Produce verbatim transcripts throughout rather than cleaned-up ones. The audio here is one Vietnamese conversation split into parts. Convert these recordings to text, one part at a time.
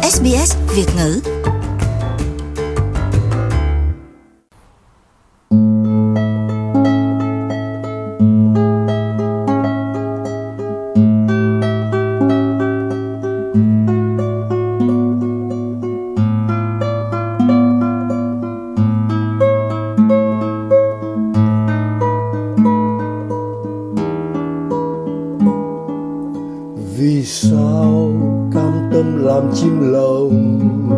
ét bê ét Việt ngữ. Vì sao cam tâm làm chim lồng,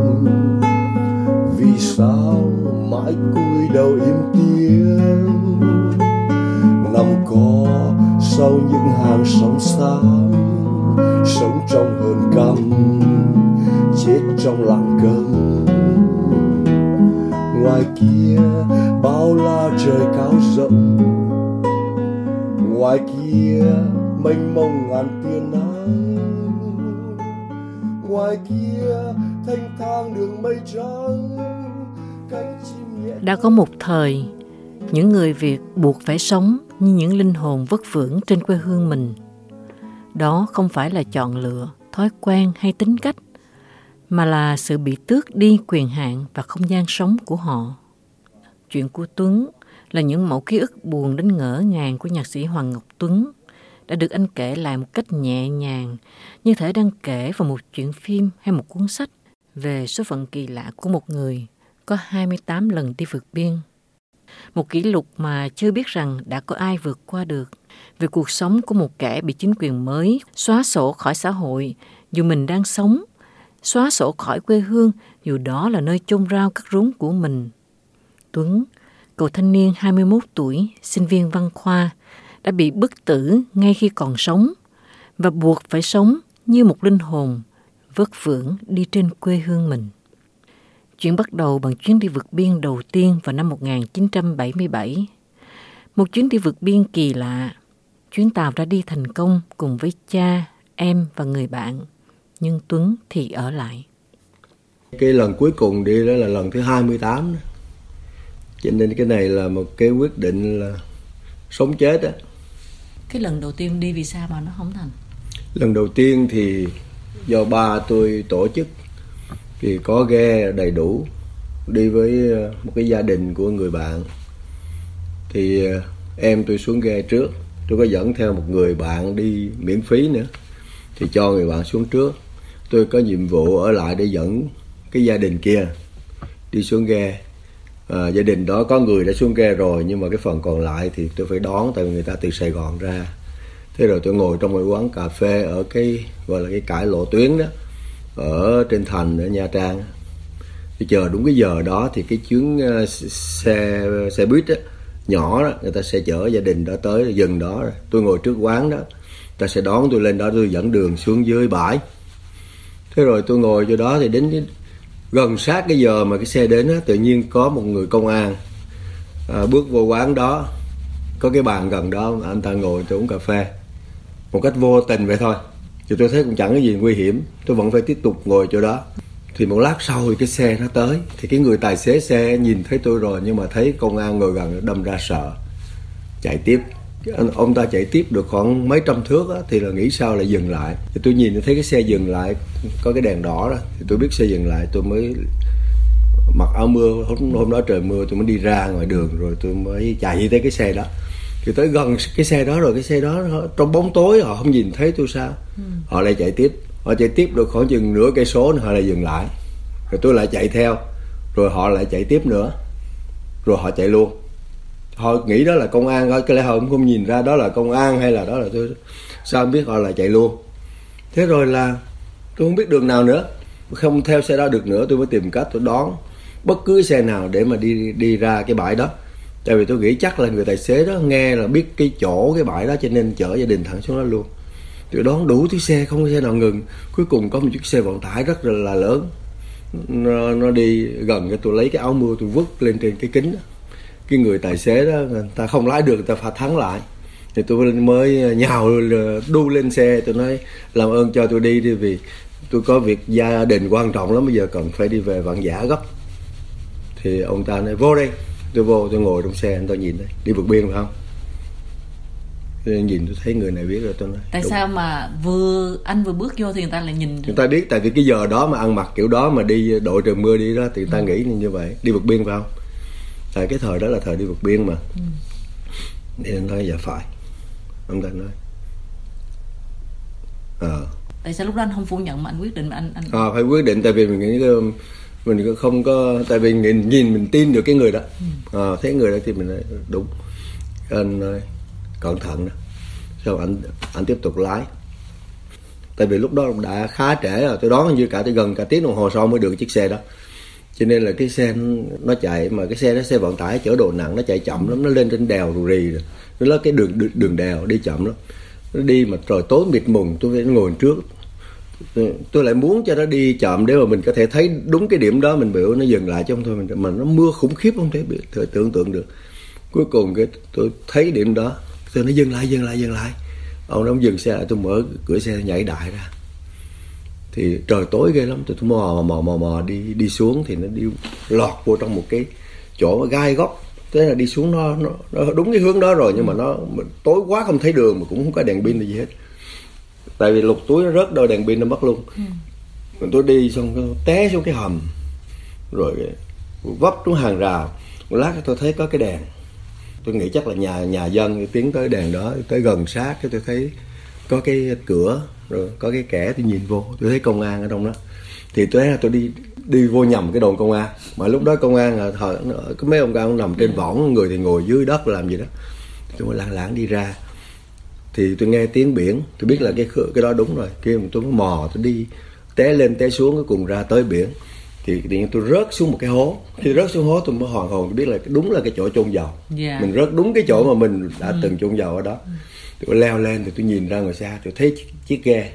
vì sao mãi cúi đầu im tiếng, nằm co sau những hàng sóng xám, sống trong hờn căm, chết trong lặng câm. Ngoài kia bao la trời cao rộng, ngoài kia mênh mông ngàn tia nắng, ngoài kia thanh thang đường mây trắng, cánh chim nhẹ. Đã có một thời, những người Việt buộc phải sống như những linh hồn vất vưởng trên quê hương mình. Đó không phải là chọn lựa, thói quen hay tính cách, mà là sự bị tước đi quyền hạn và không gian sống của họ. Chuyện của Tuấn là những mẫu ký ức buồn đến ngỡ ngàng của nhạc sĩ Hoàng Ngọc Tuấn, đã được anh kể lại một cách nhẹ nhàng, như thể đang kể vào một chuyện phim hay một cuốn sách về số phận kỳ lạ của một người có hai mươi tám lần đi vượt biên. Một kỷ lục mà chưa biết rằng đã có ai vượt qua được, về cuộc sống của một kẻ bị chính quyền mới xóa sổ khỏi xã hội dù mình đang sống, xóa sổ khỏi quê hương dù đó là nơi chôn rau cắt rốn của mình. Tuấn, cậu thanh niên hai mươi mốt tuổi, sinh viên văn khoa, đã bị bức tử ngay khi còn sống và buộc phải sống như một linh hồn vất vưởng đi trên quê hương mình. Chuyện bắt đầu bằng chuyến đi vượt biên đầu tiên vào năm một nghìn chín trăm bảy mươi bảy. Một chuyến đi vượt biên kỳ lạ. Chuyến tàu đã đi thành công cùng với cha, em và người bạn. Nhưng Tuấn thì ở lại. Cái lần cuối cùng đi đó là lần thứ hai mươi tám đó. Cho nên cái này là một cái quyết định là sống chết á. Cái lần đầu tiên đi vì sao mà nó không thành? Lần đầu tiên thì do ba tôi tổ chức, thì có ghe đầy đủ, đi với một cái gia đình của người bạn. Thì em tôi xuống ghe trước, tôi có dẫn theo một người bạn đi miễn phí nữa, thì cho người bạn xuống trước. Tôi có nhiệm vụ ở lại để dẫn cái gia đình kia đi xuống ghe. À, gia đình đó có người đã xuống ghe rồi, nhưng mà cái phần còn lại thì tôi phải đón, tại vì người ta từ Sài Gòn ra. Thế rồi tôi ngồi trong một quán cà phê ở cái gọi là cái cải lộ tuyến đó, ở trên thành ở Nha Trang. Tôi chờ đúng cái giờ đó thì cái chuyến xe xe buýt đó, nhỏ đó, người ta sẽ chở gia đình đó tới dừng đó. Tôi ngồi trước quán đó, người ta sẽ đón tôi lên đó, tôi dẫn đường xuống dưới bãi. Thế rồi tôi ngồi chỗ đó thì đến gần sát cái giờ mà cái xe đến đó, tự nhiên có một người công an à, bước vô quán đó, có cái bàn gần đó, anh ta ngồi tôi uống cà phê một cách vô tình vậy thôi. Thì tôi thấy cũng chẳng có gì nguy hiểm, tôi vẫn phải tiếp tục ngồi chỗ đó. Thì một lát sau thì cái xe nó tới, thì cái người tài xế xe nhìn thấy tôi rồi, nhưng mà thấy công an ngồi gần đâm ra sợ, chạy tiếp. Ông ta chạy tiếp được khoảng mấy trăm thước á, thì là nghĩ sao lại dừng lại. Thì tôi nhìn thấy cái xe dừng lại, có cái đèn đỏ đó, thì tôi biết xe dừng lại, tôi mới mặc áo mưa. Hôm, hôm đó trời mưa, tôi mới đi ra ngoài đường, rồi tôi mới chạy tới cái xe đó. Thì tới gần cái xe đó rồi, cái xe đó trong bóng tối họ không nhìn thấy tôi sao. ừ. Họ lại chạy tiếp, họ chạy tiếp được khoảng chừng nửa cây số, họ lại dừng lại, rồi tôi lại chạy theo, rồi họ lại chạy tiếp nữa, rồi họ chạy luôn. Họ nghĩ đó là công an, cái lẽ họ cũng không nhìn ra đó là công an hay là đó là tôi, sao không biết, họ lại chạy luôn. Thế rồi là tôi không biết đường nào nữa, không theo xe đó được nữa, tôi mới tìm cách tôi đón bất cứ xe nào để mà đi đi ra cái bãi đó. Tại vì tôi nghĩ chắc là người tài xế đó nghe là biết cái chỗ cái bãi đó, cho nên chở gia đình thẳng xuống đó luôn. Tôi đón đủ chiếc xe, không có xe nào ngừng. Cuối cùng có một chiếc xe vận tải rất là, là lớn, nó, nó đi gần cái, tôi lấy cái áo mưa tôi vứt lên trên cái kính đó. Cái người tài xế đó, người ta không lái được, người ta phải thắng lại. Thì tôi mới nhào đu lên xe, tôi nói làm ơn cho tôi đi đi, vì tôi có việc gia đình quan trọng lắm, bây giờ cần phải đi về Vạn Giả gấp. Thì ông ta nói vô đây. Tôi vô, tôi ngồi trong xe, anh ta nhìn đây, đi vượt biên phải không? Tôi nhìn tôi thấy người này biết rồi, tôi nói tại đúng. Sao mà vừa anh vừa bước vô thì người ta lại nhìn? Người ta biết, tại vì cái giờ đó mà ăn mặc kiểu đó mà đi đội trời mưa đi đó thì người ta ừ. nghĩ như vậy. Đi vượt biên phải không? Tại cái thời đó là thời đi vượt biên mà. ừ. Thì anh nói dạ phải. Ông ta nói ờ à. Tại sao lúc đó anh không phủ nhận mà anh quyết định mà anh anh à, phải quyết định, tại vì mình nghĩ mình không có, tại vì nhìn, nhìn mình tin được cái người đó. ừ. à, thấy người đó thì mình nói đúng. Anh nói cẩn thận đó. Sau anh anh tiếp tục lái, tại vì lúc đó đã khá trễ rồi, tôi đoán như cả tới gần cả tiếng đồng hồ sau mới được chiếc xe đó, cho nên là cái xe nó chạy, mà cái xe đó xe vận tải chở đồ nặng, nó chạy chậm lắm, nó lên trên đèo rù rì rồi, nó là cái đường đường đèo đi chậm lắm, nó đi mà trời tối mịt mùng, tôi phải ngồi trước, tôi, tôi lại muốn cho nó đi chậm để mà mình có thể thấy đúng cái điểm đó, mình biểu nó dừng lại chứ không thôi mình, mà nó mưa khủng khiếp không thể bị thể tưởng tượng được. Cuối cùng cái tôi thấy điểm đó, tôi nói dừng lại dừng lại dừng lại, ông nó dừng xe lại, tôi mở cửa xe nhảy đại ra, thì trời tối ghê lắm, tôi mò mò mò mò đi đi xuống, thì nó đi lọt vô trong một cái chỗ gai góc, thế là đi xuống nó, nó, nó đúng cái hướng đó rồi, nhưng mà nó tối quá không thấy đường, mà cũng không có đèn pin gì hết, tại vì lục túi nó rớt đôi đèn pin nó mất luôn. ừ. Tôi đi xong té xuống cái hầm, rồi vấp xuống hàng rào, một lát tôi thấy có cái đèn, tôi nghĩ chắc là nhà nhà dân tiến tới đèn đó, tới gần sát cái tôi thấy có cái cửa, rồi có cái kẻ, tôi nhìn vô tôi thấy công an ở trong đó, thì tôi thấy là tôi đi đi vô nhầm cái đồn công an, mà lúc đó công an là thời có mấy ông cao nằm trên võng, người thì ngồi dưới đất làm gì đó, tôi mới lảng lảng đi ra, thì tôi nghe tiếng biển, tôi biết là cái cái đó đúng rồi, kia tôi mới mò, tôi đi té lên té xuống, cuối cùng ra tới biển, thì tự nhiên tôi rớt xuống một cái hố. Khi rớt xuống hố tôi mới hoàn hồn, tôi biết là đúng là cái chỗ chôn dầu. yeah. Mình rớt đúng cái chỗ mà mình đã ừ. từng chôn dầu ở đó. Tôi leo lên thì tôi nhìn ra ngoài xa, tôi thấy chiếc, chiếc ghe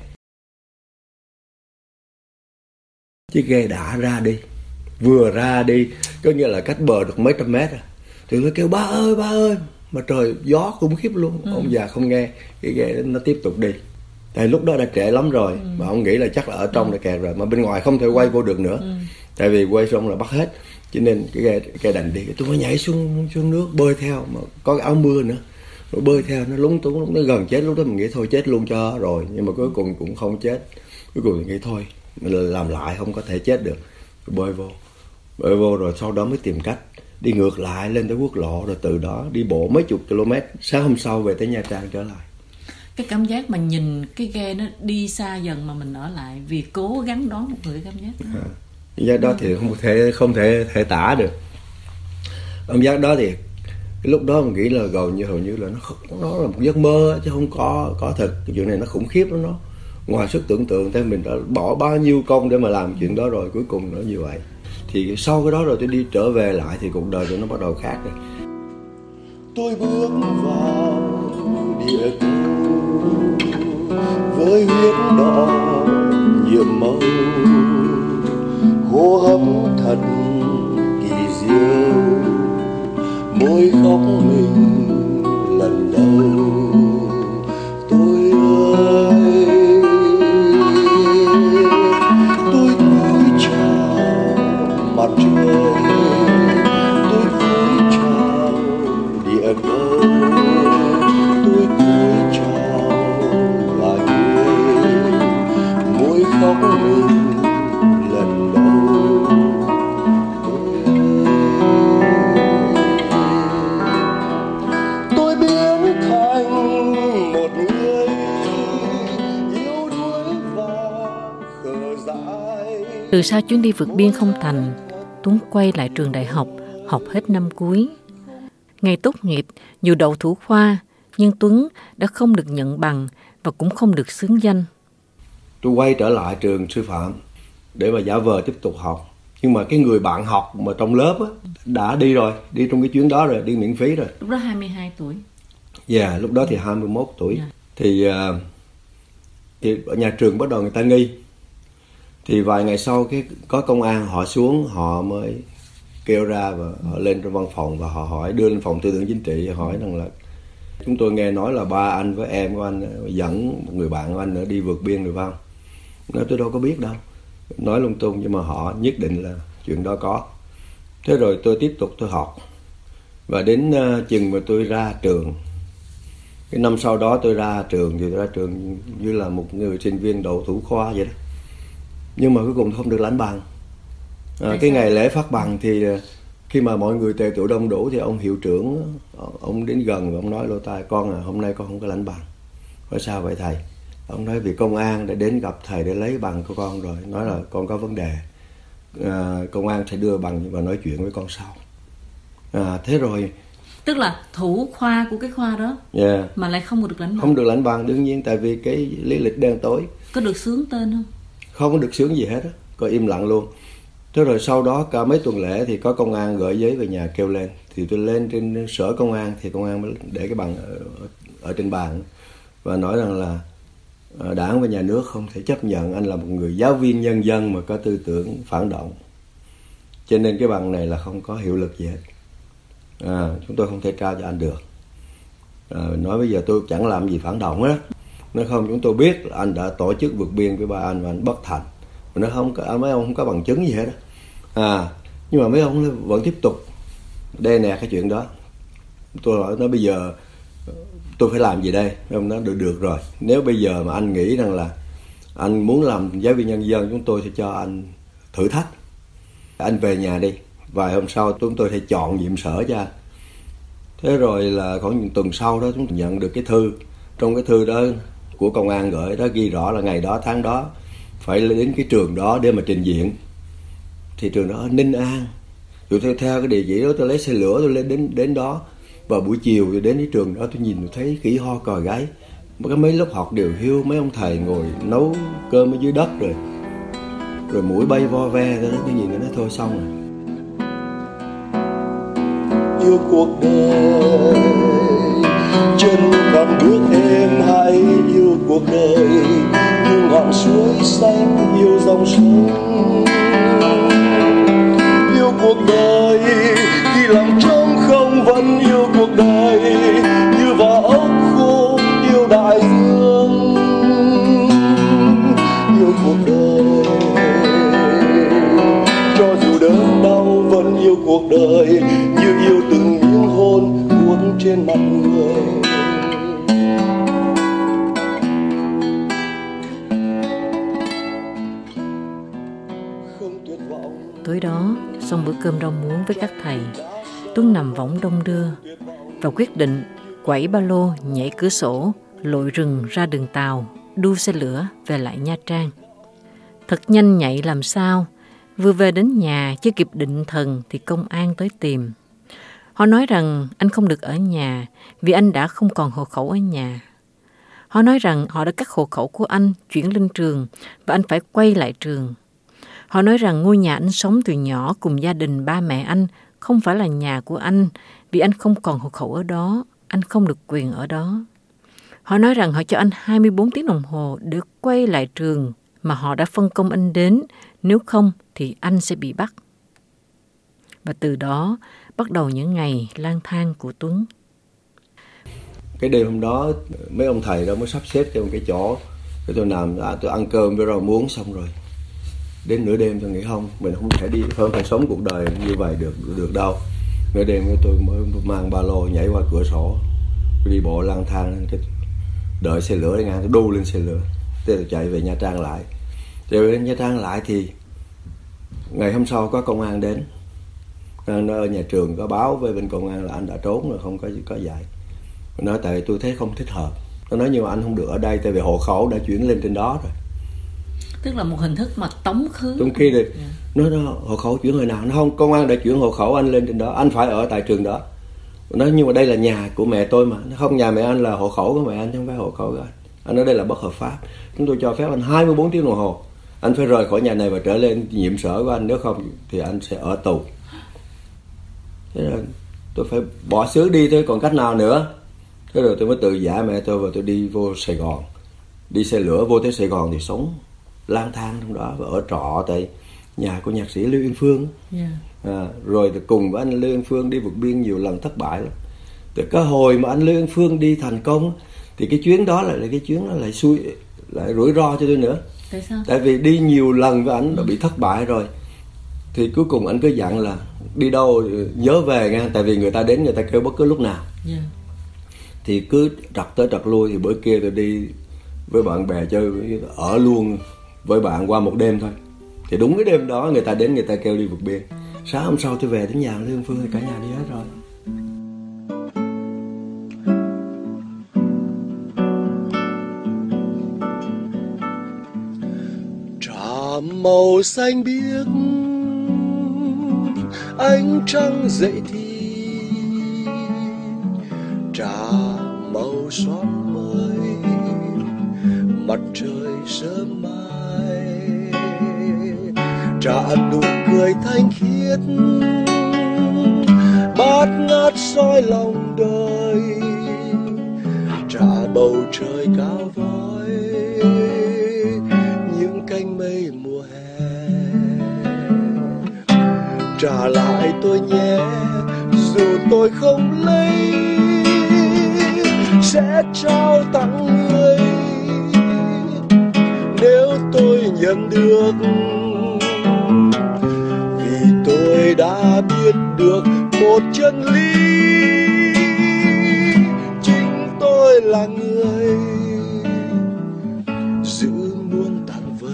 chiếc ghe đã ra đi, vừa ra đi, có nghĩa là cách bờ được mấy trăm mét rồi. Thì tôi kêu ba ơi ba ơi, mà trời gió khủng khiếp luôn. ừ. Ông già không nghe, cái ghe nó tiếp tục đi. Tại lúc đó đã trễ lắm rồi, ừ. mà ông nghĩ là chắc là ở trong đã kẹt rồi, mà bên ngoài không thể quay vô được nữa. ừ. Tại vì quay xong là bắt hết, cho nên cái ghe, cái đành đi. Tôi mới nhảy xuống xuống nước bơi theo, mà có cái áo mưa nữa, rồi bơi theo, nó lúng túng, lúc nó gần chết, lúc đó mình nghĩ thôi chết luôn cho rồi, nhưng mà cuối cùng cũng không chết. Cuối cùng mình nghĩ thôi mình làm lại, không có thể chết được, rồi bơi vô bơi vô rồi sau đó mới tìm cách đi ngược lại lên tới quốc lộ, rồi từ đó đi bộ mấy chục km, sáng hôm sau về tới Nha Trang trở lại. Cái cảm giác mà nhìn cái ghe nó đi xa dần mà mình ở lại vì cố gắng đón một người, cảm giác đó. À, cảm giác đó thì không thể không thể thể tả được. Cảm giác đó thì cái lúc đó mình nghĩ là gần như hầu như là nó nó là một giấc mơ chứ không có có thật. Cái chuyện này nó khủng khiếp lắm, nó ngoài sức tưởng tượng. Thế mình đã bỏ bao nhiêu công để mà làm chuyện đó rồi, cuối cùng nó như vậy. Thì sau cái đó rồi tôi đi trở về lại thì cuộc đời tôi nó bắt đầu khác rồi. Tôi bước vào địa cầu với huyết đỏ nhiệm màu, hô hấp thật kỳ diệu, môi khóc mình lần đầu. Tôi ơi, tôi cúi chào mặt trời, tôi cúi chào địa cầu, tôi cúi chào loài người, môi khóc mình lần đầu. Tôi biến thành một người yếu đuối và khờ dại. Từ sau chuyến đi vượt biên không thành, Tuấn quay lại trường đại học, học hết năm cuối. Ngày tốt nghiệp, dù đậu thủ khoa, nhưng Tuấn đã không được nhận bằng và cũng không được xướng danh. Tôi quay trở lại trường sư phạm để mà giả vờ tiếp tục học. Nhưng mà cái người bạn học mà trong lớp á, đã đi rồi, đi trong cái chuyến đó rồi, đi miễn phí rồi. Lúc đó hai mươi hai tuổi. Dạ, yeah, lúc đó thì hai mươi mốt tuổi. Yeah. Thì, uh, thì ở nhà trường bắt đầu người ta nghi. Thì vài ngày sau cái có công an họ xuống, họ mới kêu ra và họ lên trong văn phòng và họ hỏi, đưa lên phòng tư tưởng chính trị, hỏi rằng là chúng tôi nghe nói là ba anh với em của anh dẫn một người bạn của anh nữa đi vượt biên được không? Nói tôi đâu có biết đâu, nói lung tung, nhưng mà họ nhất định là chuyện đó có. Thế rồi tôi tiếp tục tôi học, và đến uh, chừng mà tôi ra trường Cái năm sau đó tôi ra trường thì tôi ra trường như là một người sinh viên đậu thủ khoa vậy đó. Nhưng mà cuối cùng không được lãnh bằng. À, cái ngày lễ phát bằng thì khi mà mọi người tề tựu đông đủ thì ông hiệu trưởng ông đến gần và ông nói lỗ tai: con à, hôm nay con không có lãnh bằng. Nói sao vậy thầy? Ông nói vì công an đã đến gặp thầy để lấy bằng của con rồi, nói là con có vấn đề, à, công an sẽ đưa bằng và nói chuyện với con sau. À, thế rồi tức là thủ khoa của cái khoa đó, yeah, mà lại không được lãnh bằng. Không được lãnh bằng đương nhiên, tại vì cái lý lịch đen tối. Có được xướng tên không? Không có được xướng gì hết á, có im lặng luôn. Thế rồi sau đó cả mấy tuần lễ thì có công an gửi giấy về nhà kêu lên, thì tôi lên trên sở công an thì công an mới để cái bằng ở, ở trên bàn và nói rằng là Đảng và nhà nước không thể chấp nhận anh là một người giáo viên nhân dân mà có tư tưởng phản động, cho nên cái bằng này là không có hiệu lực gì hết. À, chúng tôi không thể trao cho anh được. À, nói bây giờ tôi chẳng làm gì phản động hết. Nói không, chúng tôi biết là anh đã tổ chức vượt biên với ba anh và anh bất thành. Mà nó không có, mấy ông không có bằng chứng gì hết đó. À, nhưng mà mấy ông vẫn tiếp tục đe nẹt cái chuyện đó. Tôi hỏi nó bây giờ tôi phải làm gì đây? Mấy ông nói được được rồi. Nếu bây giờ mà anh nghĩ rằng là anh muốn làm giáo viên nhân dân, chúng tôi sẽ cho anh thử thách. Anh về nhà đi. Vài hôm sau chúng tôi sẽ chọn nhiệm sở cho anh. Thế rồi là khoảng một tuần sau đó chúng tôi nhận được cái thư. Trong cái thư đó của công an gửi đó ghi rõ là ngày đó tháng đó phải đến cái trường đó để mà trình diện. Thì trường đó ở Ninh An. Tôi theo, theo cái địa chỉ đó tôi lấy xe lửa tôi lên đến đến đó. Và buổi chiều tôi đến cái trường đó tôi nhìn tôi thấy khỉ ho còi gáy. Cái mấy lớp học đều hiu, mấy ông thầy ngồi nấu cơm ở dưới đất rồi. Rồi mũi bay vo ve, tôi nói tôi nhìn nó thôi xong rồi. Yêu cuộc đời chân còn bước êm, hãy yêu cuộc đời như ngọn suối xanh, yêu dòng sông. Yêu cuộc đời khi lòng trống không vẫn yêu cuộc đời, như vỏ ốc khô yêu đại dương. Yêu cuộc đời cho dù đớn đau vẫn yêu cuộc đời, như yêu từng miếng hôn cuốn trên mặt người. Tối đó, xong bữa cơm rau muống với các thầy, Tuấn nằm võng đông đưa và quyết định quẩy ba lô, nhảy cửa sổ, lội rừng ra đường tàu, đu xe lửa về lại Nha Trang. Thật nhanh nhạy làm sao, vừa về đến nhà chưa kịp định thần thì công an tới tìm. Họ nói rằng anh không được ở nhà vì anh đã không còn hộ khẩu ở nhà. Họ nói rằng họ đã cắt hộ khẩu của anh chuyển lên trường và anh phải quay lại trường. Họ nói rằng ngôi nhà anh sống từ nhỏ cùng gia đình ba mẹ anh không phải là nhà của anh vì anh không còn hộ khẩu ở đó, anh không được quyền ở đó. Họ nói rằng họ cho anh hai mươi bốn tiếng đồng hồ để quay lại trường mà họ đã phân công anh đến, nếu không thì anh sẽ bị bắt. Và từ đó bắt đầu những ngày lang thang của Tuấn. Cái đêm hôm đó mấy ông thầy đó mới sắp xếp cho một cái chỗ để tôi nằm, à, tôi ăn cơm với rau muống xong rồi. Đến nửa đêm tôi nghĩ không, mình không thể đi, không thể sống cuộc đời như vậy được được đâu. Nửa đêm tôi mới mang ba lô nhảy qua cửa sổ, đi bộ lang thang, đợi xe lửa để ngang, tôi đu lên xe lửa, tôi chạy về Nha Trang lại. Chạy về Nha Trang lại thì ngày hôm sau có công an đến, ở nhà trường có báo với bên công an là anh đã trốn rồi, không có có dạy. Nói tại tôi thấy không thích hợp. Nó nói nhưng mà anh không được ở đây tại vì hộ khẩu đã chuyển lên trên đó rồi. Tức là một hình thức mà tống khứ. Trong khi thì nó, nó hộ khẩu chuyển hồi nào? Nó không, công an đã chuyển hộ khẩu anh lên trên đó, anh phải ở tại trường đó. Nó nhưng mà đây là nhà của mẹ tôi mà. Nó không, nhà mẹ anh là hộ khẩu của mẹ anh chứ không phải hộ khẩu của anh. Anh nói đây là bất hợp pháp. Chúng tôi cho phép anh hai mươi bốn tiếng đồng hồ. Anh phải rời khỏi nhà này và trở lên nhiệm sở của anh, nếu không thì anh sẽ ở tù. Thế là tôi phải bỏ xứ đi thôi, còn cách nào nữa. Thế rồi tôi mới tự giả mẹ tôi và tôi đi vô Sài Gòn. Đi xe lửa vô tới Sài Gòn thì sống lang thang trong đó và ở trọ tại nhà của nhạc sĩ Lưu Yên Phương. Yeah. À, rồi thì cùng với anh Lưu Yên Phương đi vượt biên nhiều lần thất bại lắm. Từ cái hồi mà anh Lưu Yên Phương đi thành công thì cái chuyến đó lại là cái chuyến đó lại xui, lại rủi ro cho tôi nữa. Tại sao? Tại vì đi nhiều lần với anh đã bị thất bại rồi. Thì cuối cùng anh cứ dặn là đi đâu nhớ về nha, tại vì người ta đến người ta kêu bất cứ lúc nào. Yeah. Thì thì cứ trật tới trật lui. Thì bữa kia tôi đi với bạn bè chơi, ở luôn với bạn qua một đêm thôi. Thì đúng cái đêm đó người ta đến, người ta kêu đi vượt biên. Sáng hôm sau tôi về đến nhà Lương Phương thì cả nhà đi hết rồi. Trà màu xanh biếc, ánh trăng dậy thì, trà màu xóm mới, mặt trời sớm mai, trà nụ cười thanh khiết, bát ngát soi lòng đời, trà bầu trời cao vói, những cánh mây mùa hè. Trả lại tôi nhé, dù tôi không lấy, sẽ trao tặng người. Nếu tôi nhận được, vì tôi đã biết được một chân lý, chính tôi là người giữ muôn tàn vật.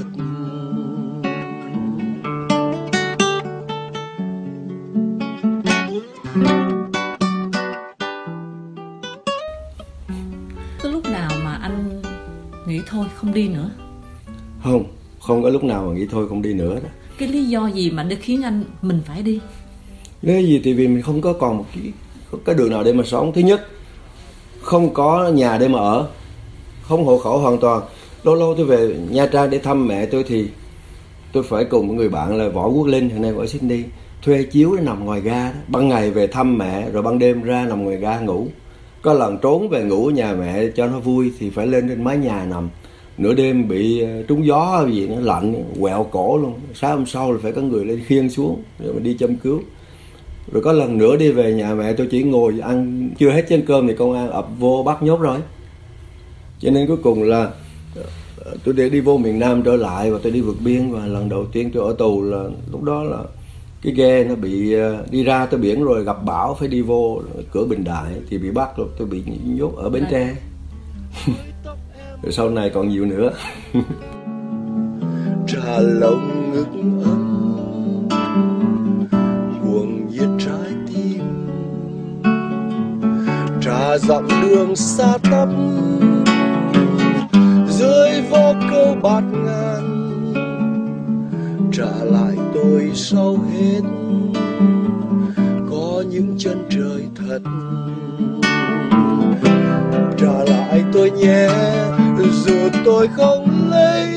Có lúc nào mà anh nghĩ thôi không đi nữa? Không, không có lúc nào mà nghĩ thôi không đi nữa đó. Cái lý do gì mà để khiến anh mình phải đi? Lý gì thì vì mình không có còn một cái, cái đường nào để mà sống. Thứ nhất, không có nhà để mà ở, không hộ khẩu hoàn toàn. Lâu lâu tôi về Nha Trang để thăm mẹ tôi thì tôi phải cùng một người bạn là Võ Quốc Linh, hiện nay ở Sydney, thuê chiếu để nằm ngoài ga đó. Ban ngày về thăm mẹ, rồi ban đêm ra nằm ngoài ga ngủ. Có lần trốn về ngủ nhà mẹ cho nó vui thì phải lên trên mái nhà nằm. Nửa đêm bị trúng gió gì nó lạnh, quẹo cổ luôn. Sáng hôm sau là phải có người lên khiêng xuống rồi mà đi châm cứu. Rồi có lần nữa đi về nhà mẹ tôi chỉ ngồi ăn chưa hết chén cơm thì công an ập vô bắt nhốt rồi. Cho nên cuối cùng là tôi để đi vô miền Nam trở lại và tôi đi vượt biên. Và lần đầu tiên tôi ở tù là lúc đó là cái ghe nó bị đi ra tới biển rồi gặp bão phải đi vô cửa Bình Đại thì bị bắt rồi, tôi bị nhốt ở Bến Tre. Rồi sau này còn nhiều nữa. Trà lồng ngực ấm, cuồng nhiệt trái tim, trà dặm đường xa tắp, dưới vô câu bát ngàn. Trả lại tôi sau hết, có những chân trời thật. Trả lại tôi nhé, dù tôi không lấy,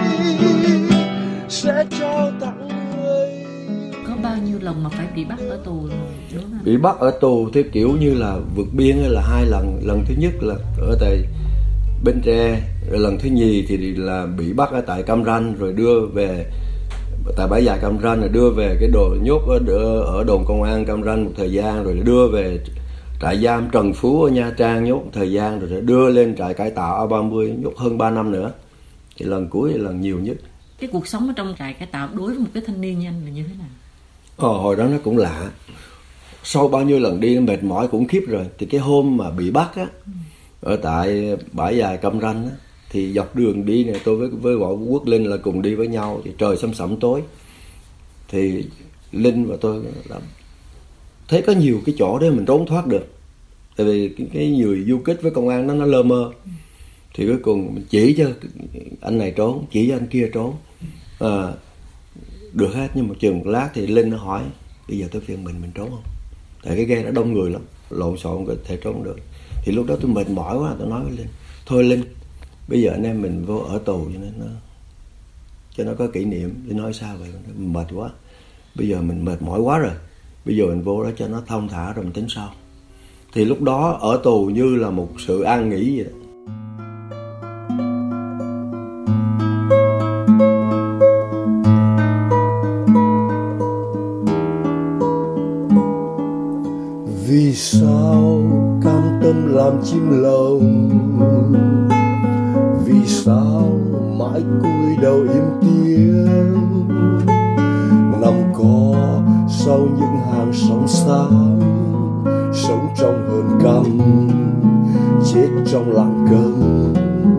sẽ trao tặng người. Có bao nhiêu lần mà phải bị bắt ở tù rồi? Đúng không? Bị bắt ở tù theo kiểu như là vượt biên là hai lần. Lần thứ nhất là ở tại Bến Tre, rồi lần thứ nhì thì là bị bắt ở tại Cam Ranh rồi đưa về tại bãi dài Cam Ranh, rồi đưa về cái đồ nhốt ở, ở đồn công an Cam Ranh một thời gian, rồi đưa về trại giam Trần Phú ở Nha Trang nhốt một thời gian, rồi đưa lên trại cải tạo A ba mươi nhốt hơn ba năm nữa. Thì lần cuối là lần nhiều nhất. Cái cuộc sống ở trong trại cải tạo đối với một cái thanh niên như anh là như thế nào? Ờ, hồi đó nó cũng lạ. Sau bao nhiêu lần đi nó mệt mỏi cũng khiếp rồi. Thì cái hôm mà bị bắt á, ừ. ở tại bãi dài Cam Ranh á, thì dọc đường đi này tôi với với Võ Quốc Linh là cùng đi với nhau. Thì trời sầm sẩm tối, thì Linh và tôi là thấy có nhiều cái chỗ để mình trốn thoát được. Tại vì cái, cái người du kích với công an nó nó lơ mơ. Thì cuối cùng mình chỉ cho anh này trốn, chỉ cho anh kia trốn, à, được hết. Nhưng mà chừng một lát thì Linh nó hỏi bây giờ tôi phiền mình mình trốn không? Tại cái ghe đã đông người lắm, lộn xộn có thể trốn được. Thì lúc đó tôi mệt mỏi quá, tôi nói với Linh thôi Linh, bây giờ anh em mình vô ở tù cho nên nó cho nó có kỷ niệm. Linh nói sao vậy? Mình mệt quá, bây giờ mình mệt mỏi quá rồi, bây giờ mình vô đó cho nó thông thả rồi mình tính sau. Thì lúc đó ở tù như là một sự an nghỉ vậy đó. Vì sao cam tâm làm chim lồng, vì sao mãi cúi đầu im tiếng, nằm co sau những hàng sóng xám, sống trong hờn căm, chết trong lặng câm.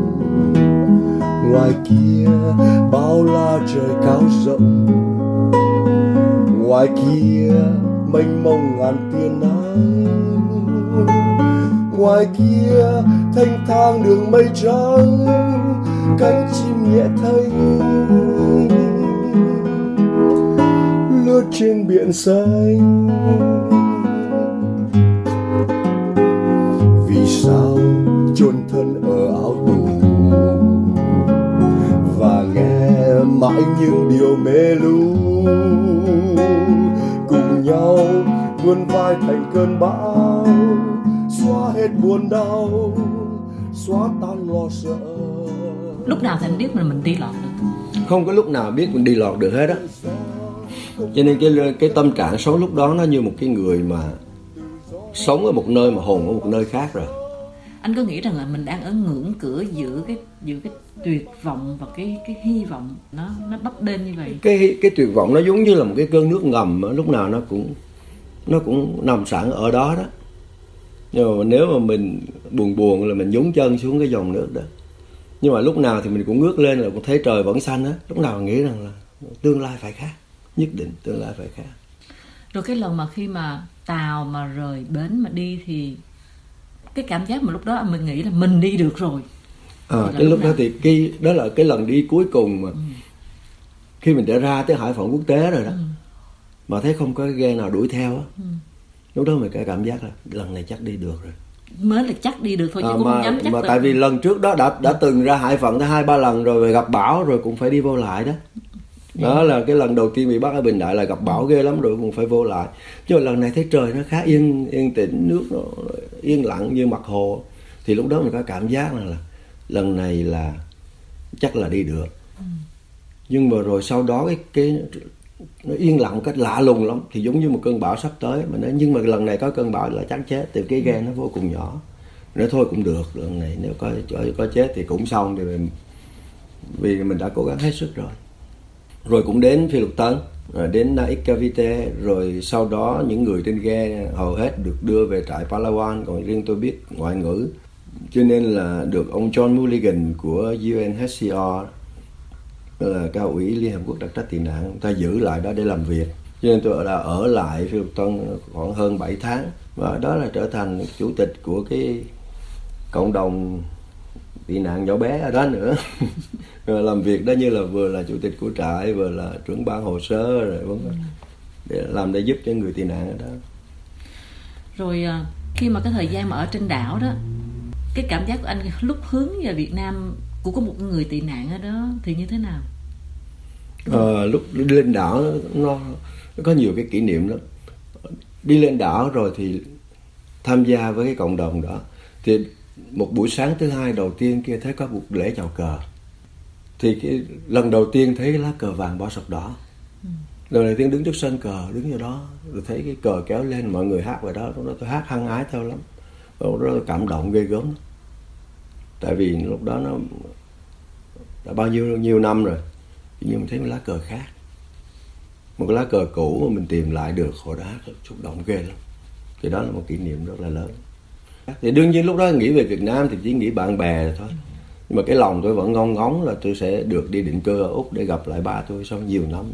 Ngoài kia bao la trời cao rộng, ngoài kia mênh mông ngàn tia nắng, ngoài kia thanh thang đường mây trắng, cánh chim nhẹ thênh lướt trên biển xanh. Vì sao chôn thân ở áo tù và nghe mãi những điều mê lu, cùng nhau vươn vai thành cơn bão, xóa hết buồn đau, xóa tan lo sợ. Lúc nào thì anh biết mình mình đi lọt được? Không có lúc nào biết mình đi lọt được hết á. Cho nên cái cái tâm trạng sống lúc đó nó như một cái người mà sống ở một nơi mà hồn ở một nơi khác rồi. Anh có nghĩ rằng là mình đang ở ngưỡng cửa giữa cái giữa cái tuyệt vọng và cái cái hy vọng nó nó bấp bênh như vậy? Cái cái tuyệt vọng nó giống như là một cái cơn nước ngầm, lúc nào nó cũng nó cũng nằm sẵn ở đó đó. Nhưng mà nếu mà mình buồn buồn là mình nhúng chân xuống cái dòng nước đó. Nhưng mà lúc nào thì mình cũng ngước lên là cũng thấy trời vẫn xanh á. Lúc nào mình nghĩ rằng là tương lai phải khác, nhất định tương lai phải khác. Rồi cái lần mà khi mà tàu mà rời bến mà đi thì cái cảm giác mà lúc đó mình nghĩ là mình đi được rồi. À, cái lúc nào? Đó thì cái đó là cái lần đi cuối cùng mà ừ. khi mình đã ra tới hải phận quốc tế rồi đó, ừ. mà thấy không có ghe nào đuổi theo á, ừ. lúc đó mình cái cảm giác là lần này chắc đi được rồi. Mới là chắc đi được thôi chứ à, cũng mà, không dám chắc. Mà được. Tại vì lần trước đó đã đã từng ra hải phận tới hai ba lần rồi, gặp bão rồi cũng phải đi vô lại đó. Đó là cái lần đầu tiên bị bắt ở Bình Đại là gặp bão ghê lắm rồi cũng phải vô lại. Chứ lần này thấy trời nó khá yên yên tĩnh, nước nó yên lặng như mặt hồ, thì lúc đó mình có cảm giác là, là lần này là chắc là đi được. Ừ. Nhưng mà rồi sau đó cái cái nó yên lặng một cách lạ lùng lắm, thì giống như một cơn bão sắp tới mà nó, nhưng mà lần này có cơn bão là chắc chết, từ cái ghe nó vô cùng nhỏ. Nói thôi cũng được, lần này nếu có có chết thì cũng xong, thì mình, vì mình đã cố gắng hết sức rồi. Rồi cũng đến Phi Lục Tân, rồi đến Iqaluit, rồi sau đó những người trên ghe hầu hết được đưa về trại Palawan, còn riêng tôi biết ngoại ngữ, cho nên là được ông John Mulligan của U N H C R, là cao ủy Liên Hợp Quốc đặc trách tị nạn, người ta giữ lại đó để làm việc. Cho nên tôi đã ở lại Phi Lục Tân khoảng hơn bảy tháng, và đó là trở thành chủ tịch của cái cộng đồng tị nạn nhỏ bé ở đó nữa. Rồi làm việc đó như là vừa là chủ tịch của trại, vừa là trưởng ban hồ sơ, rồi vân vân, để làm để giúp cho người tị nạn ở đó. Rồi khi mà cái thời gian mà ở trên đảo đó, cái cảm giác của anh lúc hướng về Việt Nam của có một người tị nạn ở đó thì như thế nào? Ờ, lúc đi lên đảo nó, nó có nhiều cái kỷ niệm lắm. Đi lên đảo rồi thì tham gia với cái cộng đồng đó, thì một buổi sáng thứ hai đầu tiên kia thấy có một lễ chào cờ, thì cái lần đầu tiên thấy cái lá cờ vàng bỏ sọc đỏ. Ừ. Lần đầu tiên đứng trước sân cờ, đứng ở đó rồi thấy cái cờ kéo lên, mọi người hát vào đó, lúc đó tôi hát hăng ái theo lắm, lúc đó tôi cảm động ghê gớm. Tại vì lúc đó nó đã bao nhiêu nhiêu năm rồi, nhưng mà thấy một lá cờ khác, một cái lá cờ cũ mà mình tìm lại được, hồi đó xúc động ghê lắm. Thì đó là một kỷ niệm rất là lớn. Thì đương nhiên lúc đó nghĩ về Việt Nam thì chỉ nghĩ bạn bè thôi, nhưng mà cái lòng tôi vẫn ngóng ngóng là tôi sẽ được đi định cư ở Úc để gặp lại ba tôi sau nhiều năm.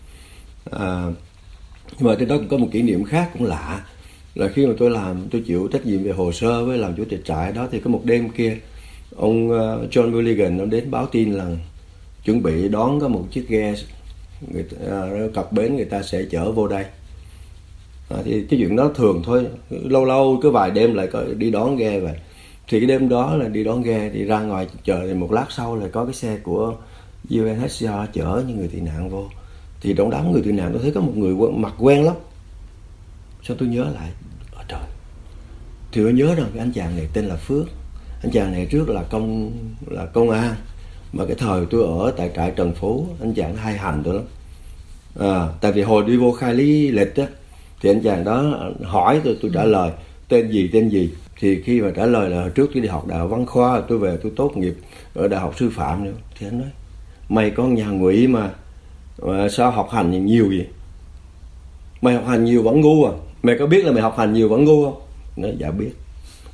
À, nhưng mà trên đó cũng có một kỷ niệm khác cũng lạ, là khi mà tôi làm, tôi chịu trách nhiệm về hồ sơ với làm chủ tịch trại đó, thì có một đêm kia ông John Mulligan ông đến báo tin là chuẩn bị đón có một chiếc ghe, người ta, cập bến người ta sẽ chở vô đây. À, thì cái chuyện đó thường thôi, lâu lâu cứ vài đêm lại có đi đón ghe vậy. Thì cái đêm đó là đi đón ghe, thì ra ngoài chờ, thì một lát sau là có cái xe của U N H C R chở những người tị nạn vô. Thì trong đám người tị nạn tôi thấy có một người quen, mặt quen lắm. Sao tôi nhớ lại, ở trời, thì tôi nhớ rằng cái anh chàng này tên là Phước. Anh chàng này trước là công là công an, mà cái thời tôi ở tại trại Trần Phú, anh chàng hay hành tôi lắm. À, tại vì hồi đi vô khai lý lịch á, thì anh chàng đó hỏi tôi, tôi trả lời tên gì tên gì. Thì khi mà trả lời là hồi trước tôi đi học đại học Văn Khoa, tôi về tôi tốt nghiệp ở đại học sư phạm nữa, thì anh nói mày con nhà Ngụy mà, mà sao học hành nhiều vậy? Mày học hành nhiều vẫn ngu à? Mày có biết là mày học hành nhiều vẫn ngu không? Nói dạ biết.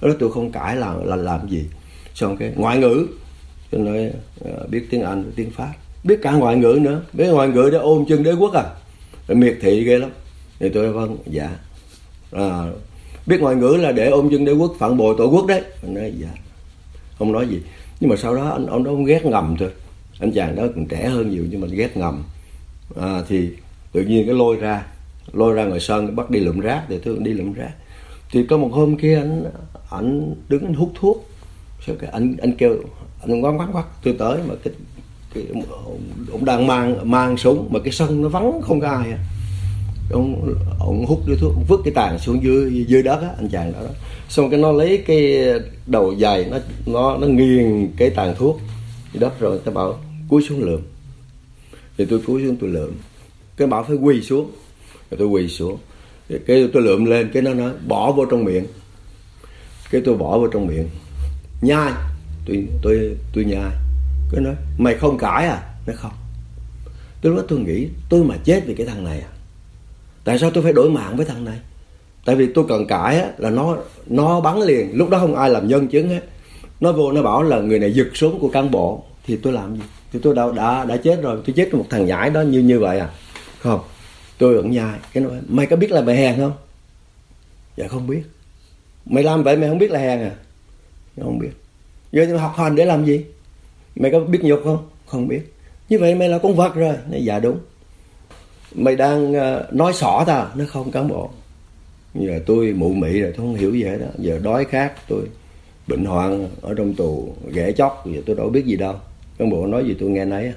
Đó tôi không cãi là, là làm gì. Xong cái ngoại ngữ, tôi nói uh, biết tiếng Anh, tiếng Pháp, biết cả ngoại ngữ nữa. Biết ngoại ngữ để ôm chân đế quốc à, rồi miệt thị ghê lắm. Thì tôi nói vâng, dạ. À, biết ngoại ngữ là để ôm chân đế quốc, phản bội tổ quốc đấy. Anh nói dạ, không nói gì. Nhưng mà sau đó anh ông đó ghét ngầm thôi. Anh chàng đó còn trẻ hơn nhiều nhưng mà ghét ngầm. À, thì tự nhiên cái lôi ra, lôi ra ngoài sân bắt đi lượm rác, thì tôi đi lượm rác. Thì có một hôm kia anh anh đứng anh hút thuốc. Sao cái anh anh kêu anh quát quát quát tôi tới mà cái, cái ông đang mang mang súng mà cái sân nó vắng không có ai à. Ông ông hút cái thuốc, ông vứt cái tàn xuống dưới dưới đất á, anh chàng đó, đó. Xong cái nó lấy cái đầu giày nó nó nó nghiền cái tàn thuốc dưới đất rồi ta bảo cúi xuống lượm. Thì tôi cúi xuống tôi lượm. Cái bảo phải quỳ xuống. Rồi tôi quỳ xuống. Thì cái tôi lượm lên cái nó nói bỏ vô trong miệng. Cái tôi bỏ vô trong miệng. Nhai. Tôi tôi tôi nhai. Cái nói mày không cãi à? Nói không. Tôi nói tôi nghĩ tôi mà chết vì cái thằng này à? Tại sao tôi phải đổi mạng với thằng này? Tại vì tôi cần cãi á, là nó nó bắn liền. Lúc đó không ai làm nhân chứng hết. Nó vô nó bảo là người này giật súng của cán bộ. Thì tôi làm gì? Thì tôi đã đã, đã chết rồi. Tôi chết với một thằng nhãi đó như như vậy à? Không. Tôi vẫn nhai. Cái nói mày có biết là mày hèn không? Dạ không biết. Mày làm vậy mày không biết là hèn à? Không biết. Giờ học hành để làm gì? Mày có biết nhục không? Không biết. Như vậy mày là con vật rồi. Nói dạ đúng. Mày đang uh, nói xỏ tao. Nó không, cán bộ. Giờ tôi mụ mị rồi, tôi không hiểu gì hết đó. Giờ đói khát, tôi bệnh hoạn ở trong tù, ghẻ chóc, giờ tôi đâu biết gì đâu. Cán bộ nói gì tôi nghe nấy.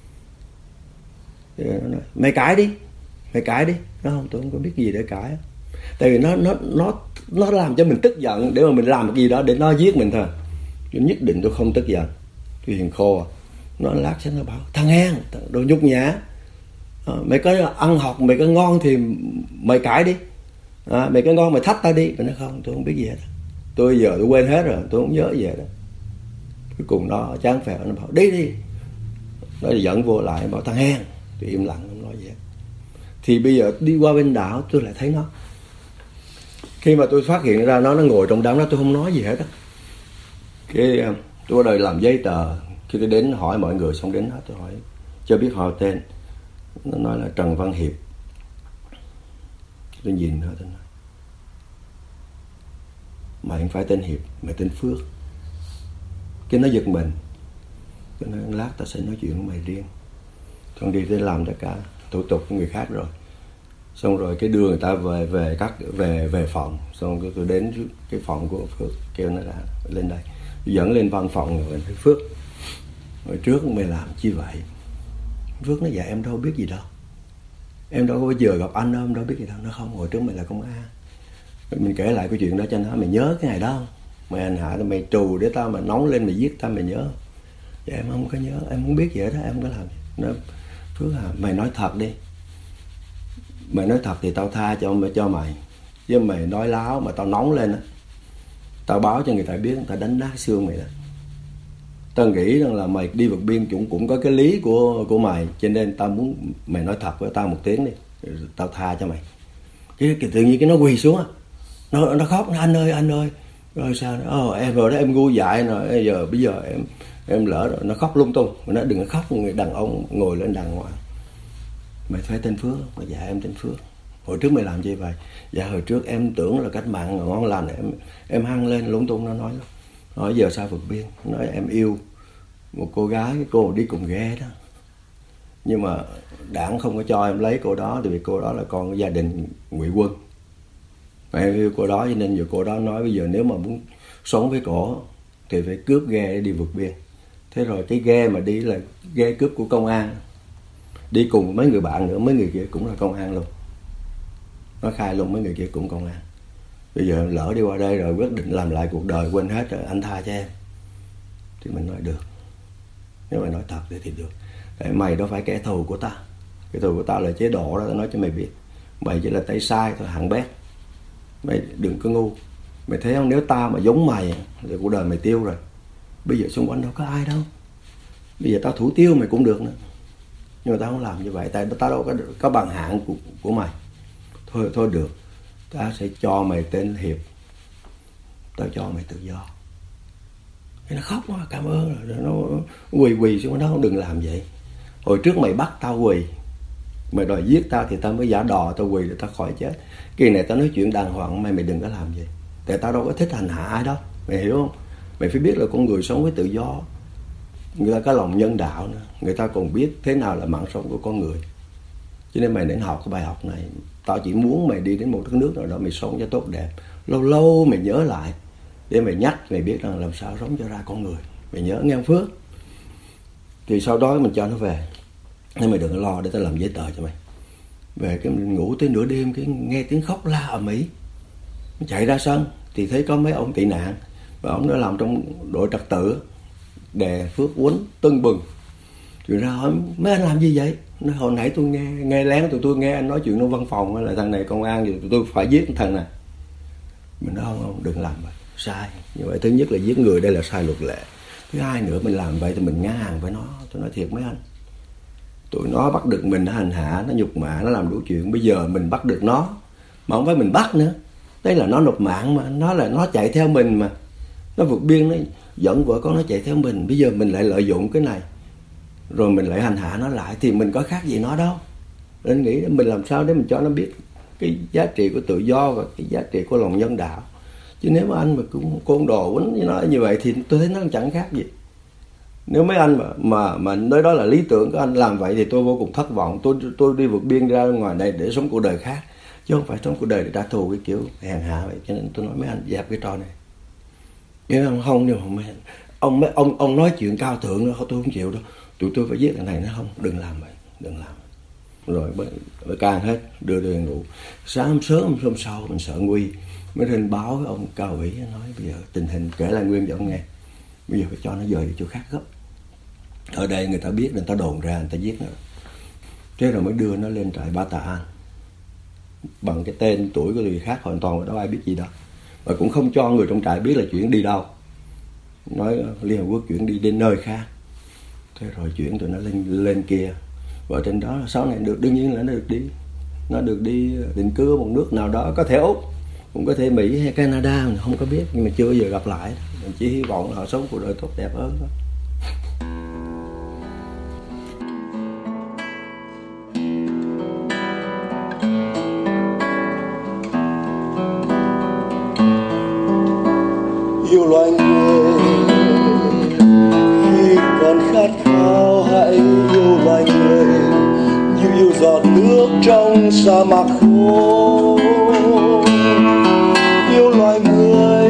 Nó nói, mày cãi đi, mày cãi đi. Nó không, tôi không có biết gì để cãi. Tại vì nó nó nó nó làm cho mình tức giận để mà mình làm cái gì đó để nó giết mình thôi. Tôi nhất định tôi không tức giận. Tôi hiền khô. Nó lát sẽ nó bảo thằng hèn, đồ nhục nhã. À, mày có ăn học, mày có ngon thì mày cãi đi. À, mày có ngon mày thách tao đi. Mà nó không, tôi không biết gì hết. Tôi giờ tôi quên hết rồi, tôi không nhớ gì hết. Cuối cùng nó chán phèo, nó bảo đi đi. Nó dẫn vô lại bảo thằng hèn. Tôi im lặng không nói gì hết. Thì bây giờ đi qua bên đảo tôi lại thấy nó. Khi mà tôi phát hiện ra nó nó ngồi trong đám đó, tôi không nói gì hết á. Cái tôi ở đây làm giấy tờ. Khi tôi đến hỏi mọi người xong đến hết tôi hỏi chưa biết họ tên. Nó nói là Trần Văn Hiệp. Tôi nhìn nó tôi nói mày không phải tên Hiệp, mày tên Phước. Cái nó giật mình. Tôi nói lát ta sẽ nói chuyện với mày riêng. Xong đi tới làm tất cả thủ tục của người khác rồi. Xong rồi cái đưa người ta về về các về về phòng. Xong tôi, tôi đến cái phòng của Phước, kêu nó ra lên đây. Tôi dẫn lên văn phòng rồi thấy Phước. Hồi trước mày làm chi vậy? Phước nó dạ em đâu biết gì đâu. Em đâu có bao giờ gặp anh đâu, em đâu biết gì đâu. Nó không, hồi trước mày là công an. Mình kể lại cái chuyện đó cho nó, mày nhớ cái ngày đó không? Mày hành hạ tao, mày trù để tao mà nóng lên mày giết tao, mày nhớ không? Dạ em không có nhớ, em không biết gì hết đó, em không có làm gì. Nó, Phước à, mày nói thật đi. Mày nói thật thì tao tha cho, cho mày. Chứ mày nói láo mà tao nóng lên á, tao báo cho người ta biết, người ta đánh nát xương mày đó. Tao nghĩ rằng là mày đi vượt biên cũng cũng có cái lý của của mày, cho nên tao muốn mày nói thật với tao một tiếng đi, tao tha cho mày. Cái, cái tự nhiên cái nó quỳ xuống á, nó nó khóc, nó, anh ơi anh ơi, rồi sao? Ồ, em rồi đó em ngu dại rồi, giờ bây giờ em em lỡ rồi, nó khóc lung tung, mà nó đừng có khóc, người đàn ông ngồi lên đàng hoàng. Mày phải tên Phước, mà dạ em tên Phước. Hồi trước mày làm gì vậy? Dạ hồi trước em tưởng là cách mạng ngon lành, em em hăng lên lung tung. Nó nói lắm. Nói giờ sao vượt biên, nói em yêu một cô gái, cái cô đi cùng ghe đó, nhưng mà đảng không có cho em lấy cô đó, tại vì cô đó là con của gia đình ngụy quân. Mà em yêu cô đó cho nên giờ cô đó nói bây giờ nếu mà muốn sống với cổ thì phải cướp ghe để đi vượt biên. Thế rồi cái ghe mà đi là ghe cướp của công an, đi cùng mấy người bạn nữa, mấy người kia cũng là công an luôn. Nó khai luôn mấy người kia cũng công an. Bây giờ lỡ đi qua đây rồi quyết định làm lại cuộc đời, quên hết rồi, anh tha cho em. Thì mình nói được. Nếu mày nói thật thì, thì được. Tại mày đâu phải kẻ thù của ta. Kẻ thù của ta là chế độ đó, tao nói cho mày biết. Mày chỉ là tay sai thôi, hạng bét. Mày đừng có ngu. Mày thấy không, nếu ta mà giống mày thì cuộc đời mày tiêu rồi. Bây giờ xung quanh đâu có ai đâu. Bây giờ tao thủ tiêu mày cũng được nữa. Nhưng mà tao không làm như vậy, tại tao đâu có, có bằng hạng của, của mày. Thôi thôi được, tao sẽ cho mày tên Hiệp. tao cho mày tự do. Nó khóc, nó cảm ơn, rồi nó quỳ quỳ xuống, nó không đừng làm vậy. Hồi trước mày bắt tao quỳ, mày đòi giết tao thì tao mới giả đò tao quỳ để tao khỏi chết. Kỳ này tao nói chuyện đàng hoàng, mày mày đừng có làm vậy. Tại tao đâu có thích hành hạ ai đâu, mày hiểu không? Mày phải biết là con người sống với tự do, người ta có lòng nhân đạo nữa, người ta còn biết thế nào là mạng sống của con người. Cho nên mày nên học cái bài học này. Tao chỉ muốn mày đi đến một đất nước nào đó mày sống cho tốt đẹp. Lâu lâu mày nhớ lại để mày nhắc, mày biết rằng làm sao sống cho ra con người. Mày nhớ nghe Phước. Thì sau đó mình cho nó về. Nhưng mày đừng có lo để tao làm giấy tờ cho mày. Về cái mình ngủ tới nửa đêm, cái nghe tiếng khóc la ầm ĩ. Mình chạy ra sân thì thấy có mấy ông tị nạn, và ông đã làm trong đội trật tự, đè Phước quấn tưng bừng. Rồi ra hỏi mấy anh làm gì vậy? Nói hồi nãy tôi nghe nghe lén tụi tôi nghe anh nói chuyện trong văn phòng là thằng này công an gì, tụi tôi phải giết thằng này. Mình nói không, không đừng làm vậy, sai. Như vậy thứ nhất là giết người đây là sai luật lệ. Thứ hai nữa mình làm vậy thì mình ngang hàng với nó. Tôi nói thiệt mấy anh, tụi nó bắt được mình, nó hành hạ, nó nhục mạ, nó làm đủ chuyện. Bây giờ mình bắt được nó, mà không phải mình bắt nữa. Đây là nó nộp mạng mà, nó là nó chạy theo mình mà. Nó vượt biên, nó dẫn vợ con nó chạy theo mình. Bây giờ mình lại lợi dụng cái này, rồi mình lại hành hạ nó lại, thì mình có khác gì nó đâu. Nên nghĩ mình làm sao để mình cho nó biết cái giá trị của tự do và cái giá trị của lòng nhân đạo. Chứ nếu mà anh mà cũng côn đồ quýnh với nó như vậy thì tôi thấy nó chẳng khác gì. Nếu mấy anh mà mà mà nói đó là lý tưởng của anh làm vậy thì tôi vô cùng thất vọng. Tôi tôi đi vượt biên ra ngoài đây để sống cuộc đời khác, chứ không phải sống cuộc đời để trả thù cái kiểu hèn hạ vậy. Cho nên tôi nói mấy anh dẹp cái trò này. Nếu không không nhưng mà ông mấy ông ông nói chuyện cao thượng đó, tôi không chịu đâu. Tụi tôi phải giết thằng này, nó không, đừng làm vậy, đừng làm. Rồi mới can hết, đưa đưa ngủ. Sáng sớm hôm sau mình sợ nguy, mới lên báo với ông cao ủy, nói bây giờ tình hình kể lại nguyên cho ông nghe. Bây giờ phải cho nó dời đi chỗ khác gấp. Ở đây người ta biết, người ta đồn ra, người ta giết nó. Thế rồi mới đưa nó lên trại Ba Tà An. Bằng cái tên tuổi của người khác hoàn toàn, đâu ai biết gì đâu. Và cũng không cho người trong trại biết là chuyển đi đâu. Nói Liên Hợp Quốc chuyển đi đến nơi khác. Thế rồi chuyển tụi nó lên lên kia. Và trên đó sau này được, đương nhiên là nó được đi. Nó được đi định cư ở một nước nào đó, có thể Úc, cũng có thể Mỹ hay Canada, mình không có biết, nhưng mà chưa bao giờ gặp lại. Mình chỉ hy vọng là họ sống cuộc đời tốt đẹp hơn thôi. Yêu loài người khi còn khát khao, hãy yêu loài người như yêu giọt nước trong sa mạc khô. Yêu loài người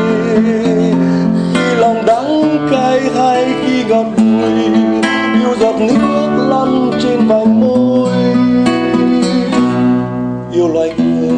khi lòng đắng cay hay khi ngọt bùi, yêu giọt nước lăn trên vành môi. Yêu loài người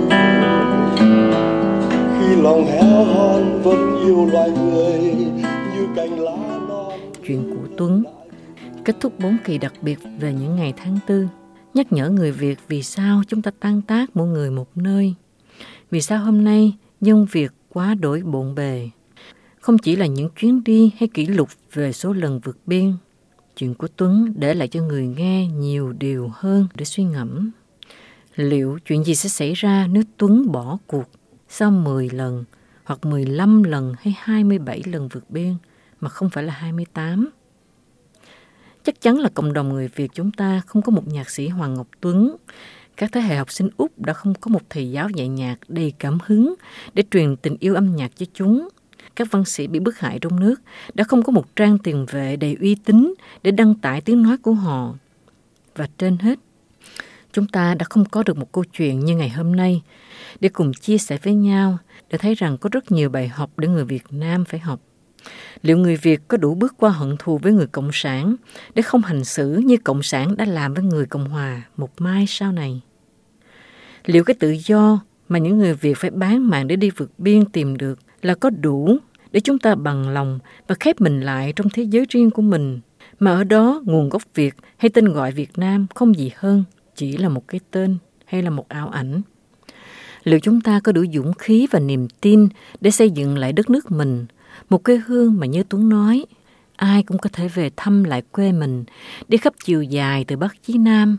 khi lòng héo hon vẫn yêu loài người như cành lá non. Chuyện của Tuấn kết thúc bốn kỳ đặc biệt về những ngày tháng tư, nhắc nhở người Việt vì sao chúng ta tan tác mỗi người một nơi. Vì sao hôm nay dân Việt quá đổi bộn bề. Không chỉ là những chuyến đi hay kỷ lục về số lần vượt biên. Chuyện của Tuấn để lại cho người nghe nhiều điều hơn để suy ngẫm. Liệu chuyện gì sẽ xảy ra nếu Tuấn bỏ cuộc sau mười lần, hoặc mười lăm lần hay hai mươi bảy lần vượt biên, mà không phải là hai mươi tám? Chắc chắn là cộng đồng người Việt chúng ta không có một nhạc sĩ Hoàng Ngọc Tuấn. Các thế hệ học sinh Úc đã không có một thầy giáo dạy nhạc đầy cảm hứng để truyền tình yêu âm nhạc cho chúng. Các văn sĩ bị bức hại trong nước đã không có một trang tiền vệ đầy uy tín để đăng tải tiếng nói của họ. Và trên hết, chúng ta đã không có được một câu chuyện như ngày hôm nay để cùng chia sẻ với nhau, để thấy rằng có rất nhiều bài học để người Việt Nam phải học. Liệu người Việt có đủ bước qua hận thù với người Cộng sản để không hành xử như Cộng sản đã làm với người Cộng Hòa một mai sau này? Liệu cái tự do mà những người Việt phải bán mạng để đi vượt biên tìm được là có đủ để chúng ta bằng lòng và khép mình lại trong thế giới riêng của mình, mà ở đó nguồn gốc Việt hay tên gọi Việt Nam không gì hơn chỉ là một cái tên hay là một ảo ảnh? Liệu chúng ta có đủ dũng khí và niềm tin để xây dựng lại đất nước mình, một quê hương mà như Tuấn nói, ai cũng có thể về thăm lại quê mình, đi khắp chiều dài từ Bắc chí Nam,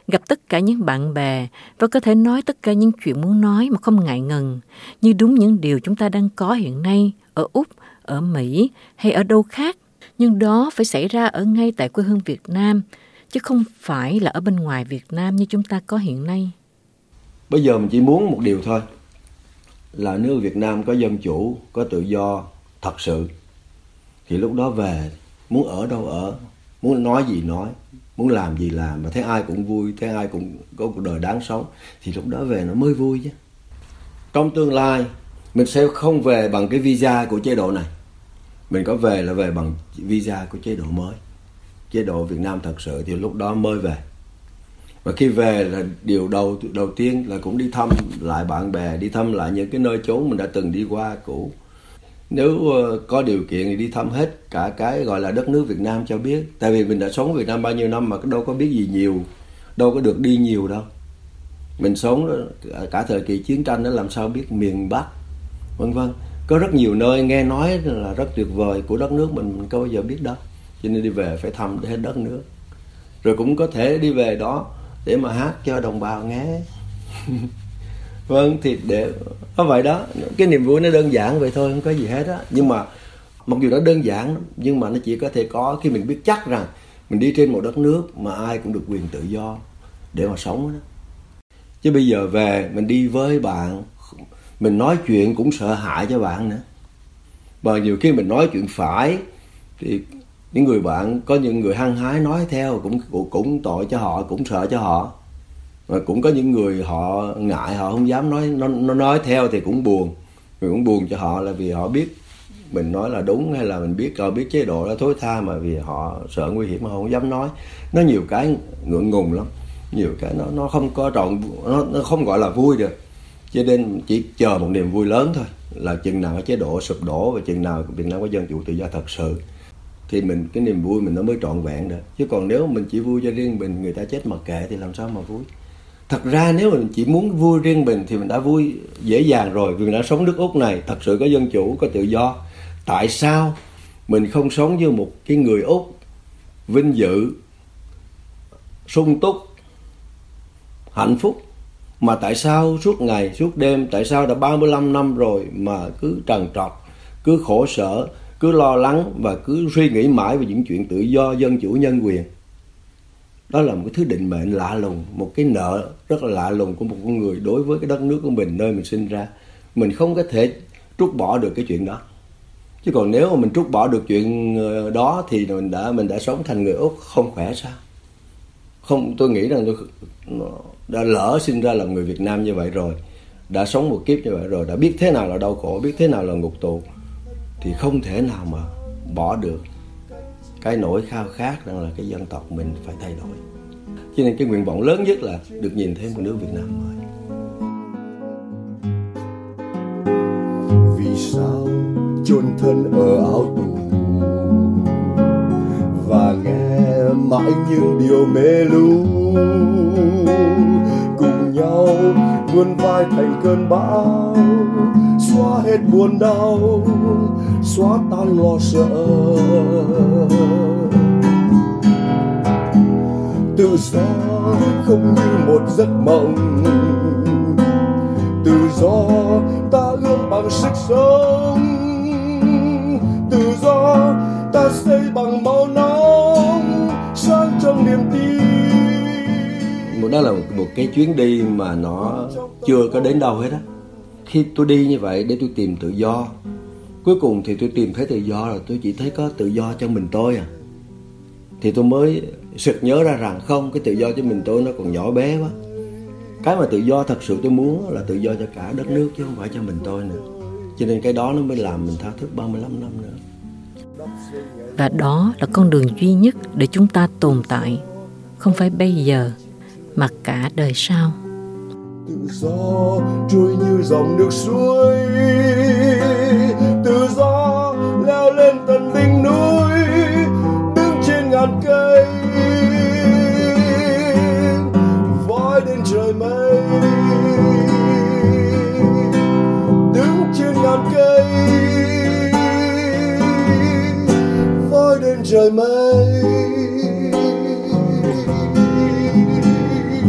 gặp tất cả những bạn bè và có thể nói tất cả những chuyện muốn nói mà không ngại ngần, như đúng những điều chúng ta đang có hiện nay ở Úc, ở Mỹ hay ở đâu khác. Nhưng đó phải xảy ra ở ngay tại quê hương Việt Nam, chứ không phải là ở bên ngoài Việt Nam như chúng ta có hiện nay. Bây giờ mình chỉ muốn một điều thôi, là nếu Việt Nam có dân chủ, có tự do thật sự, thì lúc đó về, muốn ở đâu ở, muốn nói gì nói, muốn làm gì làm, mà thấy ai cũng vui, thấy ai cũng có cuộc đời đáng sống, thì lúc đó về nó mới vui chứ. Trong tương lai, mình sẽ không về bằng cái visa của chế độ này. Mình có về là về bằng visa của chế độ mới, chế độ Việt Nam thật sự, thì lúc đó mới về. Và khi về là điều đầu đầu tiên là cũng đi thăm lại bạn bè, đi thăm lại những cái nơi chốn mình đã từng đi qua cũ. Nếu có điều kiện thì đi thăm hết cả cái gọi là đất nước Việt Nam cho biết. Tại vì mình đã sống Việt Nam bao nhiêu năm mà đâu có biết gì nhiều, đâu có được đi nhiều đâu. Mình sống cả thời kỳ chiến tranh đó, làm sao biết miền Bắc, vân vân. Có rất nhiều nơi nghe nói là rất tuyệt vời của đất nước mình, mình có bao giờ biết đâu. Cho nên đi về phải thăm hết đất nước. Rồi cũng có thể đi về đó để mà hát cho đồng bào nghe. Vâng, thì để có vậy đó. Cái niềm vui nó đơn giản vậy thôi, không có gì hết á. Nhưng mà mặc dù nó đơn giản, nhưng mà nó chỉ có thể có khi mình biết chắc rằng mình đi trên một đất nước mà ai cũng được quyền tự do để mà sống đó. Chứ bây giờ về mình đi với bạn, mình nói chuyện cũng sợ hại cho bạn nữa. Và nhiều khi mình nói chuyện phải thì những người bạn, có những người hăng hái nói theo cũng cũng tội cho họ, cũng sợ cho họ. Và cũng có những người họ ngại, họ không dám nói nó, nó nói theo thì cũng buồn. Mình cũng buồn cho họ là vì họ biết mình nói là đúng, hay là mình biết họ biết chế độ là thối tha mà vì họ sợ nguy hiểm mà họ không dám nói. Nó nhiều cái ngượng ngùng lắm, nhiều cái nó nó không có trọn, nó, nó không gọi là vui được. Cho nên chỉ chờ một niềm vui lớn thôi, là chừng nào cái chế độ sụp đổ và chừng nào Việt Nam có dân chủ tự do thật sự thì mình cái niềm vui mình nó mới trọn vẹn được. Chứ còn nếu mình chỉ vui cho riêng mình, người ta chết mặc kệ thì làm sao mà vui. Thật ra nếu mình chỉ muốn vui riêng mình thì mình đã vui dễ dàng rồi, vì mình đã sống nước Úc này thật sự có dân chủ, có tự do. Tại sao mình không sống như một cái người Úc vinh dự, sung túc, hạnh phúc, mà tại sao suốt ngày suốt đêm, tại sao đã ba mươi lăm năm rồi mà cứ trằn trọc, cứ khổ sở, cứ lo lắng và cứ suy nghĩ mãi về những chuyện tự do, dân chủ, nhân quyền. Đó là một cái thứ định mệnh lạ lùng, một cái nợ rất là lạ lùng của một con người đối với cái đất nước của mình, nơi mình sinh ra. Mình không có thể trút bỏ được cái chuyện đó. Chứ còn nếu mà mình trút bỏ được chuyện đó thì mình đã mình đã sống thành người Úc không khỏe sao? Không, tôi nghĩ rằng tôi đã lỡ sinh ra là người Việt Nam như vậy rồi, đã sống một kiếp như vậy rồi, đã biết thế nào là đau khổ, biết thế nào là ngục tù, thì không thể nào mà bỏ được cái nỗi khao khát rằng là cái dân tộc mình phải thay đổi. Cho nên cái nguyện vọng lớn nhất là được nhìn thấy một nước Việt Nam mới. Vì sao chôn thân ở áo tù và nghe mãi những điều mê lu, cùng nhau vươn vai thành cơn bão, xóa hết buồn đau, xóa tan lo sợ. Tự do không như một giấc mộng, tự do ta ươm bằng sức sống, tự do ta xây bằng máu nóng, sáng trong niềm tin. Đó là một, một cái chuyến đi mà nó chưa có đến đâu hết á. Khi tôi đi như vậy để tôi tìm tự do, cuối cùng thì tôi tìm thấy tự do là tôi chỉ thấy có tự do cho mình tôi à. Thì tôi mới sực nhớ ra rằng không, cái tự do cho mình tôi nó còn nhỏ bé quá. Cái mà tự do thật sự tôi muốn là tự do cho cả đất nước chứ không phải cho mình tôi nữa. Cho nên cái đó nó mới làm mình thao thức ba mươi lăm năm nữa. Và đó là con đường duy nhất để chúng ta tồn tại, không phải bây giờ mà cả đời sau. Tự do trôi như dòng nước suối, tự do leo lên tận đỉnh núi, đứng trên ngàn cây, voi đến trời mây, đứng trên ngàn cây, voi đến trời mây.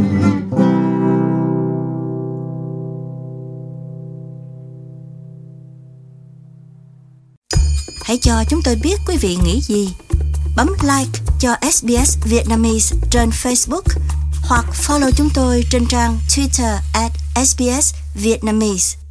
Hãy cho chúng tôi biết quý vị nghĩ gì. Bấm like cho ét bê ét Vietnamese trên Facebook hoặc follow chúng tôi trên trang Twitter at ét bê ét Vietnamese.